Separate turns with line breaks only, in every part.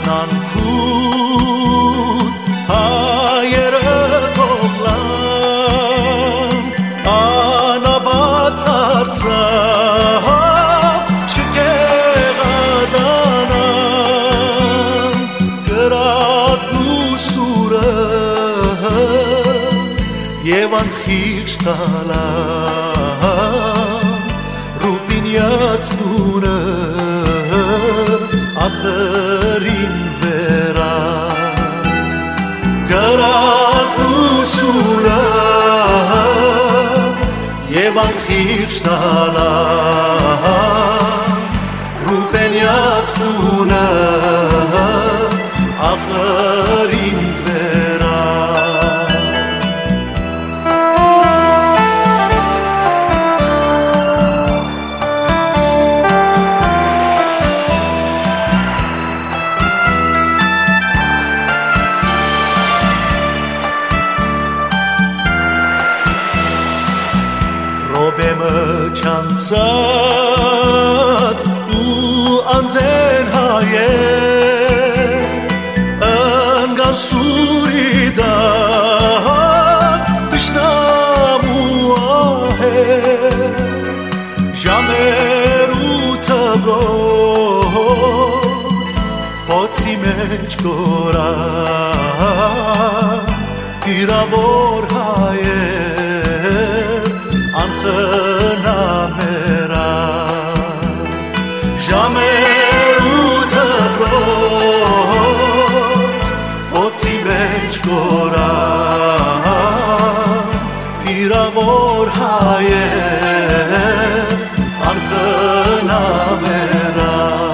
Ասնանքուն հայերը կողլան անաբատացավ չկեղադանան գրատն ու սուրը և անխիղճ տալան ռուպինյաց դունը ախրին վերա գրատն ու սուրը և անխիղճ տալան ռուպինյաց դունը ախրին վերա Ռոբեմը չանցած ու անձեն հայեր ընգան սուրիդան դշնամ ու ահեր ժամեր ու թվրոց հոցի մեջ կորան իրավոր հայեր անխնամերա ժամեր ու թվրոց հոցի մեջ կորան իրավոր հայեր անխնամերա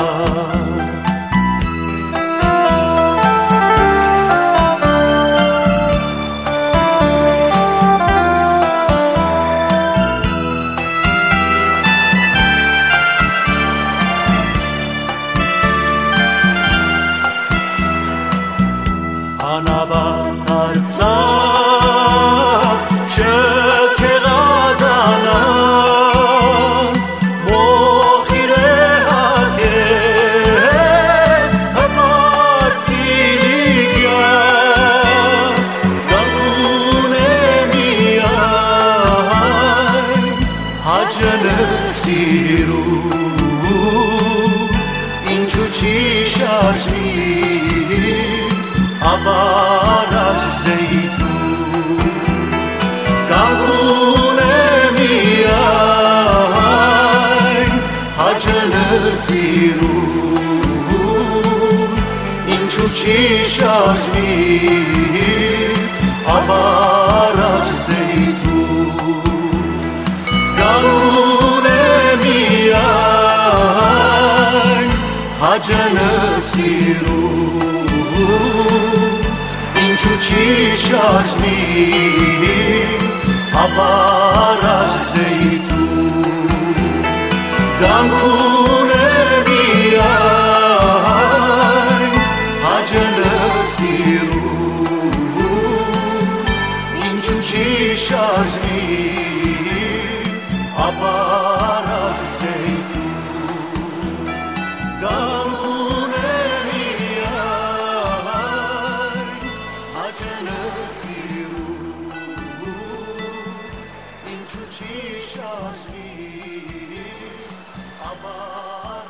անաբատացավ չկեղադանան մոխիր է հագել հմարդ կիլիգյան գանգուն է միայն հաջնը սիրում ինչու չի շարժվի Abaraj zeytun Gangun emiyan Hacını sirun İnçu çişajmi Abaraj zeytun Gangun emiyan Hacını sirun ինչու չի շարժվի Abaraj zeytun Gangun է միայն հաջնը սիրուն ինչու չի շարժվի Abaraj zeytun Gangun է ինչու չի շարժվի Abaraj